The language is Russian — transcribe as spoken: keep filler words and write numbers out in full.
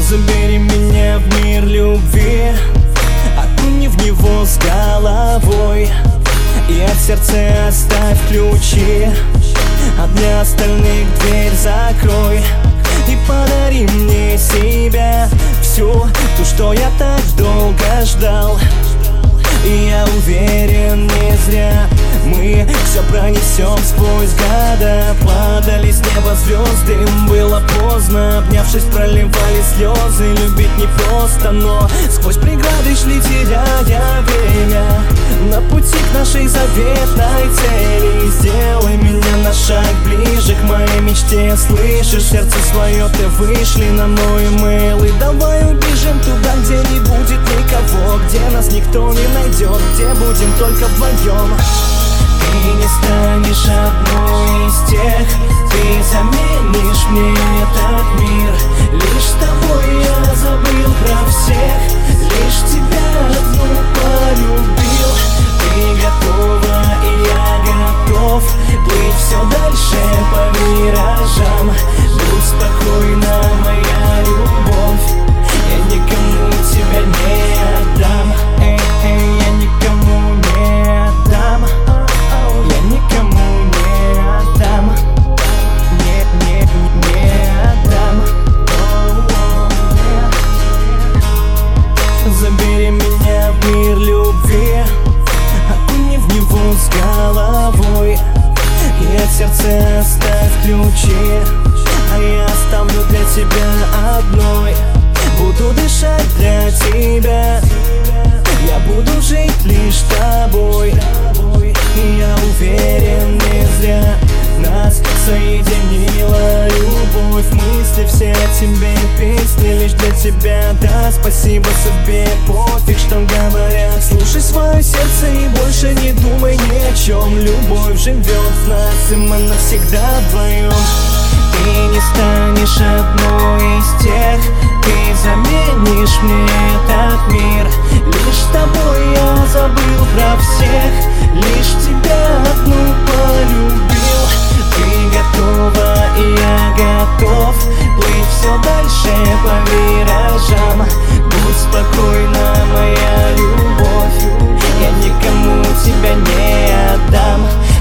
Забери меня в мир любви, окуни в него с головой, и от сердца оставь ключи, а для остальных дверь закрой. И подари мне себя, всю ту, что я так долго ждал. И я уверен, не зря мы все пронесем сквозь года. Падали с неба звезды, было поздно, обнявшись, проливали слезы. Любить непросто, но сквозь преграды шли, теряя время на пути к нашей заветной цели. Сделай меня на шаг ближе к моей мечте. Слышишь, сердце свое ты вышли на мой имейл. И давай убежим туда, где не будет никого, где нас никто не найдет, где будем только вдвоем. Ты не станешь одной из тех, ты заменишь мне этот мир. Лишь с тобой я забыл про всех, лишь тебя одну полюбил. Ты готова, и я готов плыть все дальше по миражам. Будь спокойна, моя любовь, я никому тебя не отдам. Эй, эй, я никому не отдам. Я никому не отдам. Нет, нет, не отдам. Забери меня в мир любви, окуни в него с головой, и от сердца оставь ключи, а я оставлю для тебя одной. Буду дышать для тебя, я буду жить лишь тобой. И я уверен, не зря нас соединила любовь. Мысли все о тебе, песни лишь для тебя. Да, спасибо судьбе, пофиг, что говорят. Слушай свое сердце и больше не думай ни о чем. Любовь живет в нас, и мы навсегда вдвоем. Ты не станешь одной из тех, ты заменишь мне этот мир. Лишь с тобой я забыл про всех, лишь тебя одну полюбил. Ты готова, и я готов плыть все дальше по миражам. Будь спокойна, моя любовь, я никому тебя не отдам.